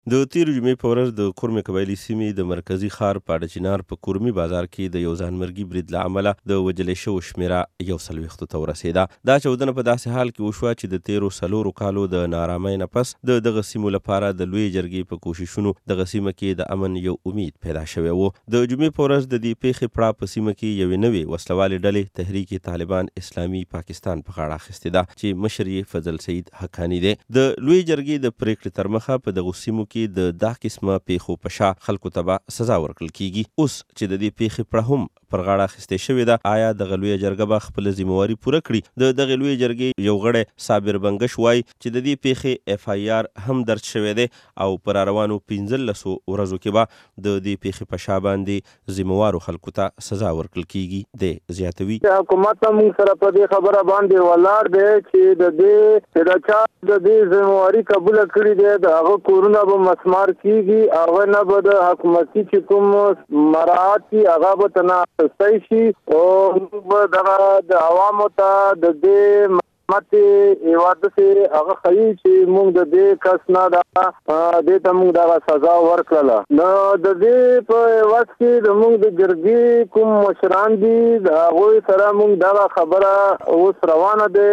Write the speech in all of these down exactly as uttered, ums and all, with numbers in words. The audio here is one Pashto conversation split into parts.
د تېرې جمعې په ورځ د کورمې قبایلي سیمې د مرکزي ښار پاډچینار په کورمي بازار کې د یو ځانمرګي برید له امله د وژلې شوو شمېره یو څلوېښتو ته ورسېده. دا چاودنه په داسې حال کې وشوه چې د تېرو څلورو کالو د نارامۍ نه پس د دغه سیمو لپاره د لویې جرګې په کوششونو دغه سیمه کې د امن یو امید پیدا شوی و. د جمعې په ورځ د دې پیښې پړه په سیمه کې یوې نوې وسلوالې ډلې تحریک طالبان اسلامي پاکستان په غاړه اخیستې ده چې مشر یې فضل سعید حقاني دی. د لویې جرګې د پریکړې تر مخه په دغو سیمو کې د دا قسمه پیښو په شا خلکو ته به سزا ورکړل کیږي. اوس چې د دې پیښې پړه هم پر غاړه اخیستې شوې ده، آیا دغه لویه جرګه به خپله ذمهواري پوره کړي؟ د دغې لویې جرګې یو غړی صابر بنګش وایي چې د دې پیښې اف آی آر هم درج شوی دی او په راروانو پنځلسو ورځو کې به د دې پیښې په شا باندې ذمهوارو خلکو ته سزا ورکړل کیږي. دی زیاتوي حکومت هم موږ سره په دې خبره باندې ولاړ دی چې د دې چې د چا د دې ذمهواري قبوله کړې دی د هغه کورونه به مسمار کیږي، هغه نه به د حکومتي چې کوم مراعات دي هغه به تنه اخیستی شي او موږ به دغه د عوامو ته د دې ماتې هېواد داسې هغه ښیي چې موږ د دې کس نه دا دې ته موږ دغه سزا ورکړله. نو د دې په عوض کې د موږ د جرګې کوم مشران دي د هغوی سره موږ دغه خبره اوس روانه دی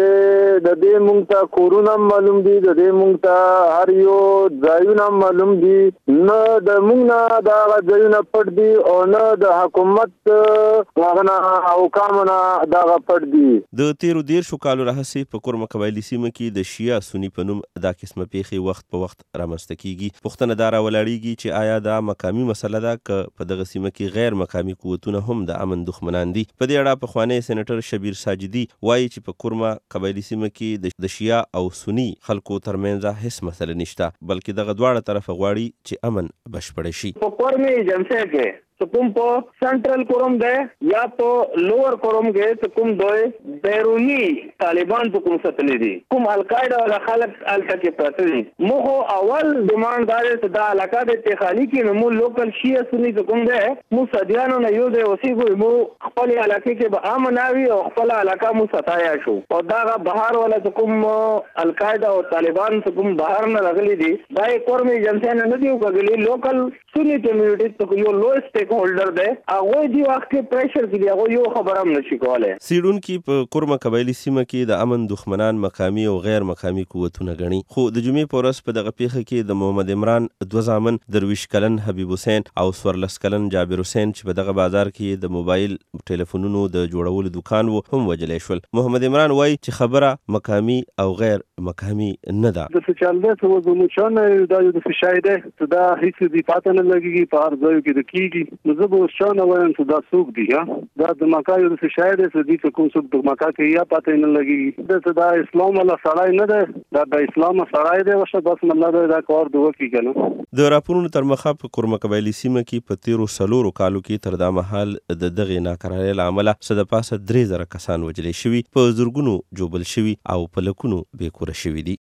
چې د دې موږ ته کورونه هم معلوم دي، د دې موږ ته هر یو ځایونه هم معلوم دي، نه د موږ نه دغه ځایونه پټ دي او نه د حکومت هغه نه حکامو نه دغه پټ دي. د تېرو دېرشو کالو راهیسې په کورمه قبایلي سیمه کې د شیعه سني په نوم دا قسمه پیښې وخت په وخت رامنځته کیږي. پوښتنه دا راولاړیږي چې آیا دا مقامي مسله ده که په دغه سیمه کې غیر مقامي قوتونه هم د امن دښمنان دي؟ په دې اړه پخوانی سینیټر شبیر ساجدي وایي چې په کورمه قبایلي سیمه کې د شیعه او سني خلکو ترمنځ هیڅ مسله نشته، بلکې دغه دواړه طرفه غواړي چې امن بشپړ شي. په کورمې جلسه کې کوم په سنټرل کوروم ده یا په لوور کوروم کې ته کوم دوی بیرونی طالبان په کوم ستلې دي، کوم القاعده او خلک الته کې پراته دي. موږ اول ډیماند دا چې دا علاقه د تخالی کې نو مو لوکل شیعه سنی کوم ده مو سديانو نه یو دی اوسېږو مو خپل علاقې کې به امن اوي او خپل علاقه مو ستایا شو او دا بهر ولا کوم القاعده او طالبان کوم بهر نه راغلي دي. دا کورمې جنسه نه دی وګړي لوکل سنی کمیونټي ته یو لوست هولډر دی هغه دی وخت کې پریشر کې دی هغه یو خبره هم نشي کولای. سیډونکي په کورمه قبایلي سیمه کې د امن دښمنان مقامي او غیر مقامي قوتونه ګڼي، خو د جمعې په ورځ په دغه پیښه کې د محمد عمران دوه زامن درویش کلن حبیب حسین او څوارلس کلن جابر حسین چې په دغه بازار کې د موبایل ټلیفونونو د جوړولو دکان و هم وجلی شول. محمد عمران وایي چې خبره مقامي او غیر مقامي نه ده. د څه چل دی څه وضع مچانه دا یو د فشای دی څه دا هیڅ دی پاته نه لګېږي په هر ځایو کې د کېږي. نو زه به اوس چا نه وایم چې دا څوک دی دا د مکا یو د فشای دی څه دي چې کوم څوک د مکا کې یا پاته نه لګېږي. دا څه دا اسلام والا سړی نه دی، دا د اسلام سړی دی وشه بس مله دی دا کار د وکړي که نه. د راپورونو تر مخه په کورمه قبایلي سیمه کې په تېرو څلورو کالو کې تر دا مهال د دغې ناکرارۍ له امله څه د پاسه درې زره کسان وژلې شوي، په زرګونو جوبل شوي او په لکونو بېکوره شوي دي.